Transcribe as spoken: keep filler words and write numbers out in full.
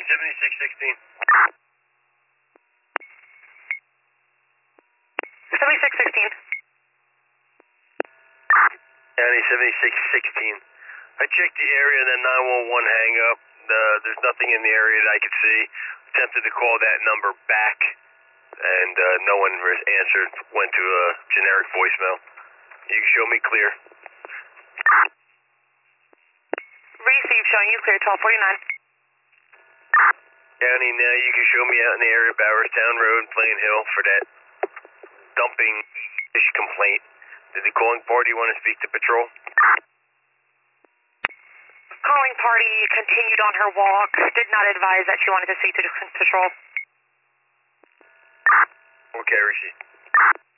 seventy-six sixteen. seventy-six sixteen. County seventy-six sixteen. I checked the area and then nine one one hang up. Uh, there's nothing in the area that I could see. Attempted to call that number back, and uh, no one answered. Went to a generic voicemail. You can show me clear. Receive, showing you clear, twelve forty-nine. County, now you can show me out in the area of Bowerstown Road, Plain Hill, for that dumping fish complaint. Did the calling party want to speak to patrol? Calling party continued on her walk. Did not advise that she wanted to speak to the patrol. Okay, receive.